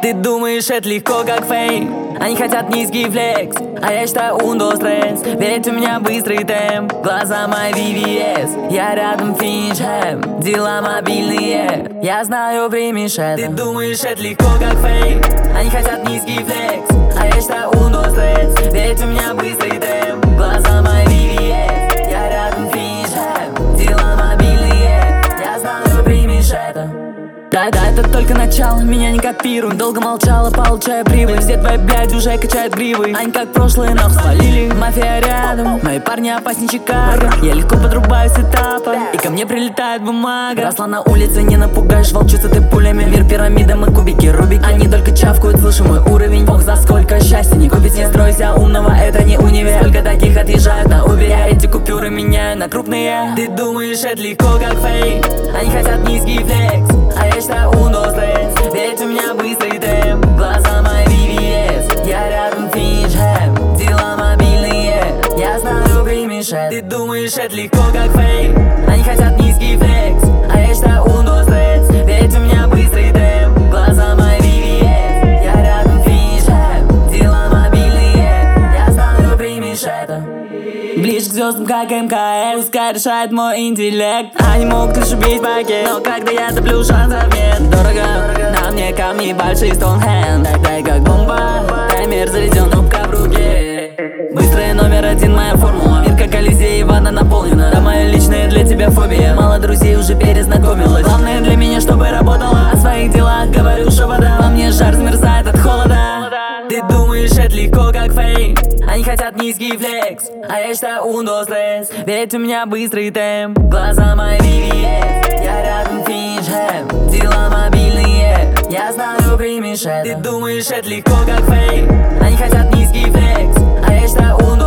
Ты думаешь, это легко, как фейк. Они хотят низкий флекс, а я считаю ундо стресс. Ведь у меня быстрый темп, глаза мои VVS. Я рядом финиш хэм, дела мобильные. Я знаю, примешь это. Ты думаешь, это легко, как фейк. Они хотят низкий флекс, а я считаю ундо стресс. Ведь у меня быстрый темп, глаза мои VVS. Я рядом финиш хэм, дела мобильные. Я знаю, примешь это. Да, это только начало, меня не копируй. Долго молчала, получая прибыль. Все твои блядь уже качают гривы. Они как прошлые нахуй спалили. Мафия рядом, мои парни опаснее Чикаго. Я легко подрубаю с этапа, и ко мне прилетает бумага. Росла на улице, не напугаешь, волчица ты пулями. Мир пирамида, мы кубики, рубики. Они только чавкают, слышу мой уровень. Бог, за сколько счастья не купить. Не стройся умного, это не универ. Сколько таких отъезжают на Uber. Я эти купюры меняю на крупные. Ты думаешь, это легко, как фейк. Они хотят низкий флекс, а я считаю ундо стресс. Ведь у меня быстрый темп, глаза мои VVS. Я рядом финиш хэм, дела мобильные. Я знаю, примешь это. Ты думаешь, это легко, как фейк. Они хотят низкий флекс, а я считаю ундо стресс. Ведь у меня быстрый темп, глаза мои VVS. Я рядом финиш хэм, дела мобильные. Я знаю, примешь это. Ближе к звездам, как МКС. Пускай решает мой интеллект. Они могут лишь убить пакет, но когда я топлю, шансов нет. Дорого, на мне камни большие, Стоунхенд. Дай как бомба, таймер заведен, кнопка в руке. Быстрый номер один, моя формула. Мир как Колизей, ванна наполнена. Да, моя личная для тебя фобия. Мало друзей уже перезнакомилась. Главное для меня, чтобы работала. О своих делах говорю шепотом. Во мне жар замерзает от холода. Ты думаешь, это легко, как фейк. Они хотят низкий флекс, а я считаю ундо стресс. Ведь у меня быстрый темп, глаза мои VVS. Я рядом финиш хэм, дела мобильные. Я знаю, примешь это. Ты думаешь, это легко, как фейк. Они хотят низкий флекс, а я считаю ундо стресс.